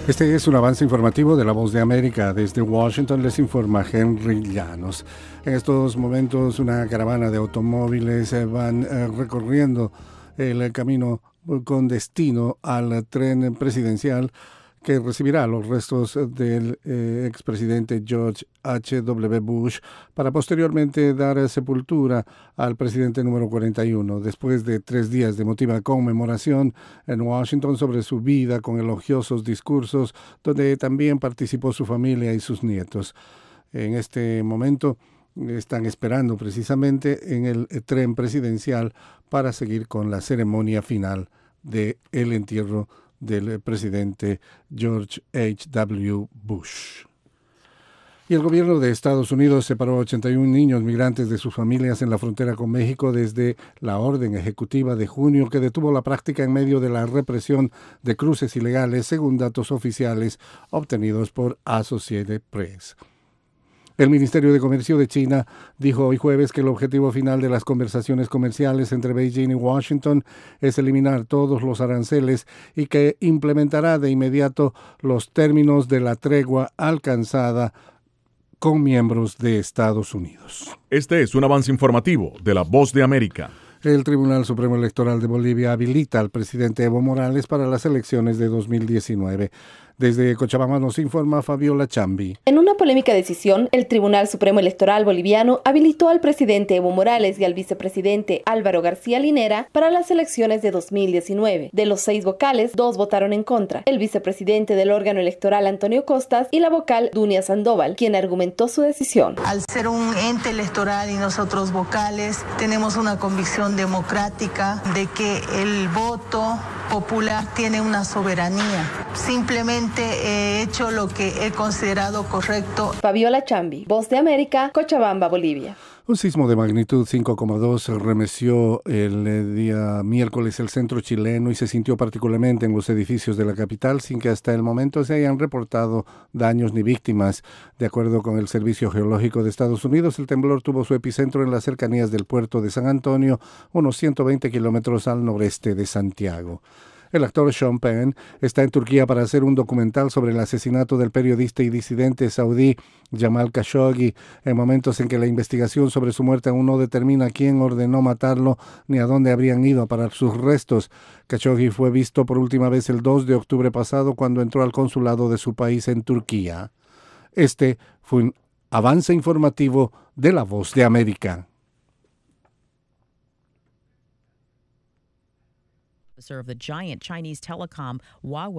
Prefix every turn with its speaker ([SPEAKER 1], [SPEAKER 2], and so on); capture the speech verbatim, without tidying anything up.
[SPEAKER 1] Este es un avance informativo de La Voz de América. Desde Washington les informa Henry Llanos. En estos momentos una caravana de automóviles van eh, recorriendo el camino con destino al tren presidencial que recibirá los restos del eh, expresidente George H W Bush para posteriormente dar sepultura al presidente número cuarenta y uno, después de tres días de emotiva conmemoración en Washington sobre su vida con elogiosos discursos, donde también participó su familia y sus nietos. En este momento están esperando precisamente en el tren presidencial para seguir con la ceremonia final del entierro del presidente George H W Bush. Y el gobierno de Estados Unidos separó a ochenta y un niños migrantes de sus familias en la frontera con México desde la orden ejecutiva de junio que detuvo la práctica en medio de la represión de cruces ilegales, según datos oficiales obtenidos por Associated Press. El Ministerio de Comercio de China dijo hoy jueves que el objetivo final de las conversaciones comerciales entre Beijing y Washington es eliminar todos los aranceles y que implementará de inmediato los términos de la tregua alcanzada con miembros de Estados Unidos.
[SPEAKER 2] Este es un avance informativo de La Voz de América.
[SPEAKER 1] El Tribunal Supremo Electoral de Bolivia habilita al presidente Evo Morales para las elecciones de dos mil diecinueve. Desde Cochabamba nos informa Fabiola Chambi.
[SPEAKER 3] En una polémica decisión, el Tribunal Supremo Electoral boliviano habilitó al presidente Evo Morales y al vicepresidente Álvaro García Linera para las elecciones de dos mil diecinueve. De los seis vocales, dos votaron en contra: el vicepresidente del órgano electoral Antonio Costas y la vocal Dunia Sandoval, quien argumentó su decisión.
[SPEAKER 4] Al ser un ente electoral y nosotros vocales, tenemos una convicción democrática de que el voto popular tiene una soberanía. Simplemente he hecho lo que he considerado correcto.
[SPEAKER 3] Fabiola Chambi, Voz de América, Cochabamba, Bolivia.
[SPEAKER 1] Un sismo de magnitud cinco coma dos remeció el día miércoles el centro chileno y se sintió particularmente en los edificios de la capital, sin que hasta el momento se hayan reportado daños ni víctimas. De acuerdo con el Servicio Geológico de Estados Unidos, el temblor tuvo su epicentro en las cercanías del puerto de San Antonio, unos ciento veinte kilómetros al noreste de Santiago. El actor Sean Penn está en Turquía para hacer un documental sobre el asesinato del periodista y disidente saudí Jamal Khashoggi, en momentos en que la investigación sobre su muerte aún no determina quién ordenó matarlo ni a dónde habrían ido a parar sus restos. Khashoggi fue visto por última vez el dos de octubre pasado cuando entró al consulado de su país en Turquía. Este fue un avance informativo de La Voz de América.
[SPEAKER 5] Of the giant Chinese telecom Huawei